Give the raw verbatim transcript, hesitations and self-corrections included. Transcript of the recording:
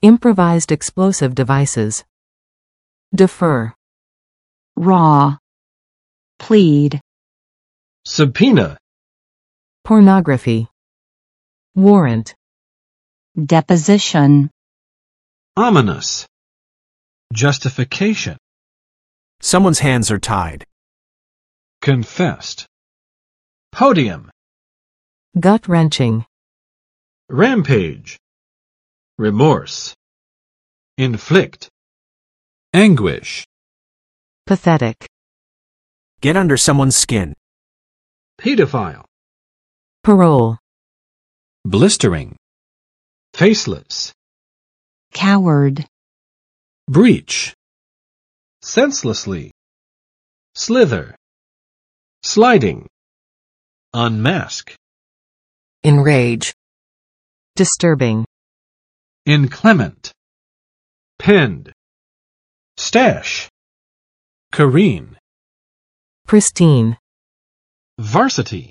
Improvised explosive devices. Defer. raw, plead, Subpoena. Pornography. Warrant. deposition, Ominous. Justification. Someone's hands are tied. Confessed. Podium. Gut-wrenching. Rampage. Remorse. Inflict. Anguish. Pathetic. Get under someone's skin. Pedophile. Parole. Blistering. Faceless. coward, Breach. Senselessly. Slither. Sliding. Unmask. Enrage. Disturbing. Inclement. Pinned. Stash. Careen. Pristine. Varsity.